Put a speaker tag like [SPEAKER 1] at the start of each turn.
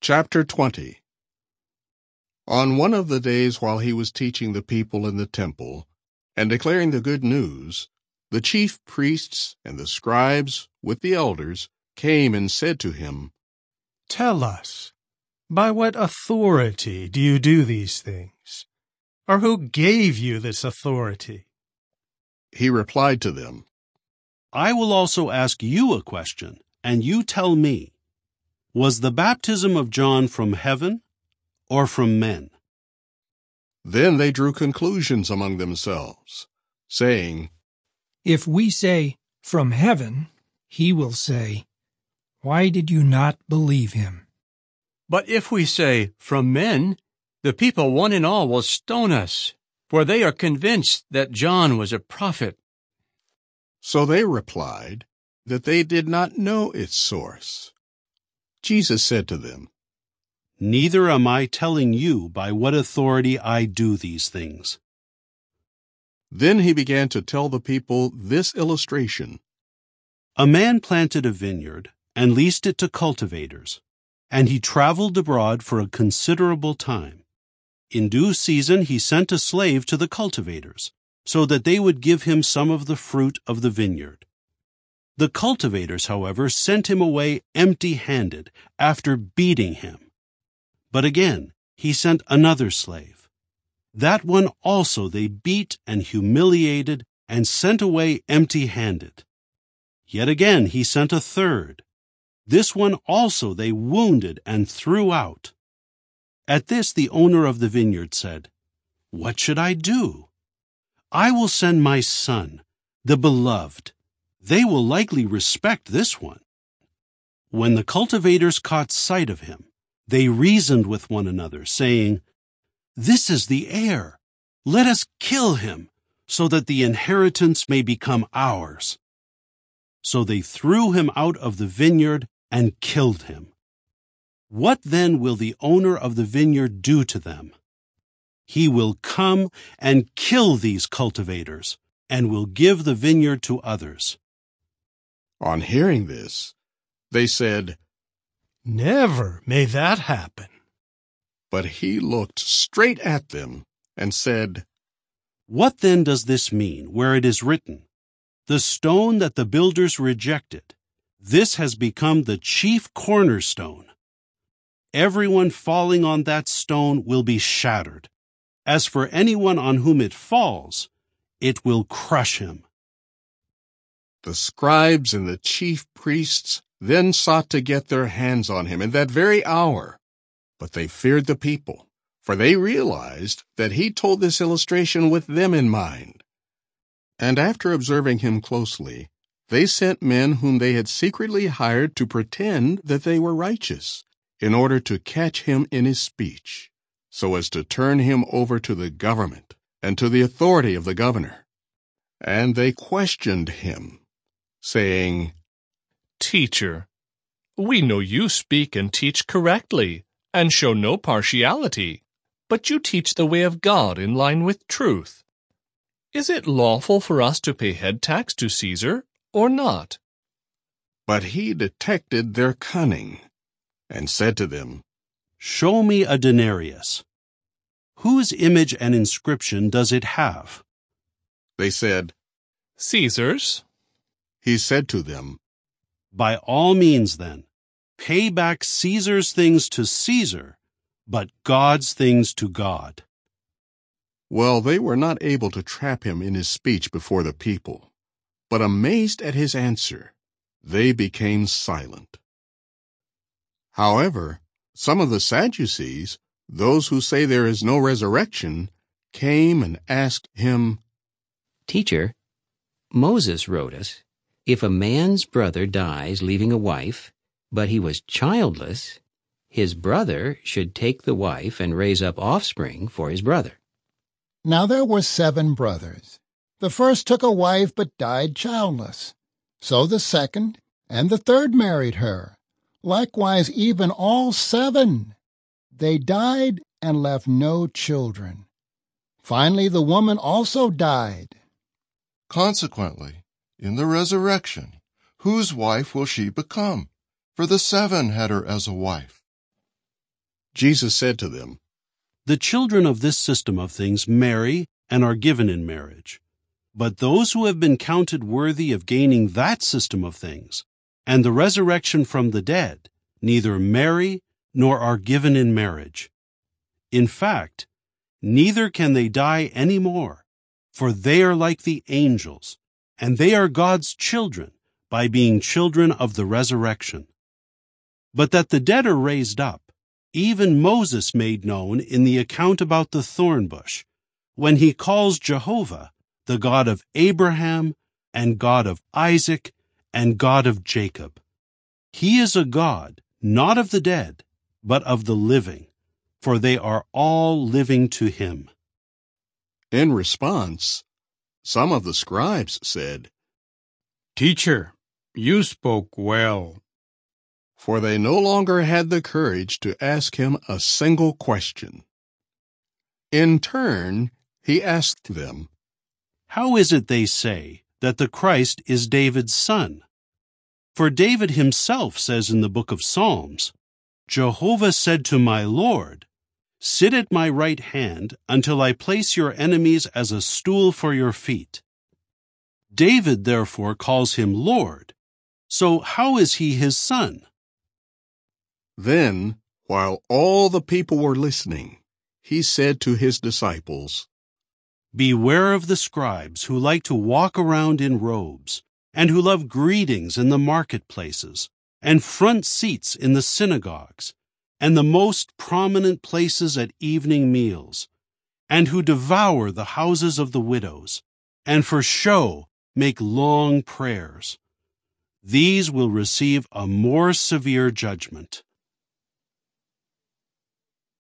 [SPEAKER 1] Chapter 20. On one of the days while he was teaching the people in the temple and declaring the good news, the chief priests and the scribes with the elders came and said to him,
[SPEAKER 2] "Tell us, by what authority do you do these things? Or who gave you this authority?"
[SPEAKER 1] He replied to them,
[SPEAKER 3] I will also ask you a question, and you tell me. Was the baptism of John from heaven or from men?
[SPEAKER 1] Then they drew conclusions among themselves, saying,
[SPEAKER 4] If we say, "From heaven," he will say, "Why did you not believe him?"
[SPEAKER 5] But if we say, "From men," the people one and all will stone us, for they are convinced that John was a prophet.
[SPEAKER 1] So they replied that they did not know its source. Jesus said to them,
[SPEAKER 3] Neither am I telling you by what authority I do these things.
[SPEAKER 1] Then he began to tell the people this illustration.
[SPEAKER 3] A man planted a vineyard and leased it to cultivators, and he traveled abroad for a considerable time. In due season he sent a slave to the cultivators, so that they would give him some of the fruit of the vineyard. The cultivators, however, sent him away empty-handed after beating him. But again he sent another slave. That one also they beat and humiliated and sent away empty-handed. Yet again he sent a third. This one also they wounded and threw out. At this the owner of the vineyard said, What should I do? I will send my son, the beloved. They will likely respect this one. When the cultivators caught sight of him, they reasoned with one another, saying, This is the heir. Let us kill him, so that the inheritance may become ours. So they threw him out of the vineyard and killed him. What then will the owner of the vineyard do to them? He will come and kill these cultivators, and will give the vineyard to others.
[SPEAKER 1] On hearing this, they said,
[SPEAKER 2] Never may that happen.
[SPEAKER 1] But he looked straight at them and said,
[SPEAKER 3] What then does this mean, where it is written, The stone that the builders rejected, this has become the chief cornerstone. Everyone falling on that stone will be shattered. As for anyone on whom it falls, it will crush him.
[SPEAKER 1] The scribes and the chief priests then sought to get their hands on him in that very hour, but they feared the people, for they realized that he told this illustration with them in mind. And after observing him closely, they sent men whom they had secretly hired to pretend that they were righteous, in order to catch him in his speech, so as to turn him over to the government and to the authority of the governor. And they questioned him, saying,
[SPEAKER 6] Teacher, we know you speak and teach correctly and show no partiality, but you teach the way of God in line with truth. Is it lawful for us to pay head tax to Caesar or not?
[SPEAKER 1] But he detected their cunning and said to them,
[SPEAKER 3] Show me a denarius. Whose image and inscription does it have?
[SPEAKER 1] They said,
[SPEAKER 6] Caesar's.
[SPEAKER 1] He said to them,
[SPEAKER 3] By all means, then, pay back Caesar's things to Caesar, but God's things to God.
[SPEAKER 1] Well, they were not able to trap him in his speech before the people, but amazed at his answer, they became silent. However, some of the Sadducees, those who say there is no resurrection, came and asked him,
[SPEAKER 7] Teacher, Moses wrote us, if a man's brother dies leaving a wife, but he was childless, his brother should take the wife and raise up offspring for his brother.
[SPEAKER 8] Now there were 7 brothers. The first took a wife but died childless. So the second and the third married her. Likewise even all 7. They died and left no children. Finally the woman also died.
[SPEAKER 9] Consequently, in the resurrection, whose wife will she become? For the 7 had her as a wife.
[SPEAKER 1] Jesus said to them,
[SPEAKER 3] The children of this system of things marry and are given in marriage. But those who have been counted worthy of gaining that system of things and the resurrection from the dead neither marry nor are given in marriage. In fact, neither can they die any more, for they are like the angels, and they are God's children by being children of the resurrection. But that the dead are raised up, even Moses made known in the account about the thorn bush, when he calls Jehovah the God of Abraham and God of Isaac and God of Jacob. He is a God not of the dead, but of the living, for they are all living to him.
[SPEAKER 1] In response, some of the scribes said,
[SPEAKER 5] Teacher, you spoke well.
[SPEAKER 1] For they no longer had the courage to ask him a single question. In turn, he asked them,
[SPEAKER 3] How is it, they say, that the Christ is David's son? For David himself says in the book of Psalms, Jehovah said to my Lord, Sit at my right hand until I place your enemies as a stool for your feet. David therefore calls him Lord. So how is he his son?
[SPEAKER 1] Then, while all the people were listening, he said to his disciples,
[SPEAKER 3] Beware of the scribes who like to walk around in robes, and who love greetings in the marketplaces, and front seats in the synagogues, and the most prominent places at evening meals, and who devour the houses of the widows, and for show make long prayers. These will receive a more severe judgment.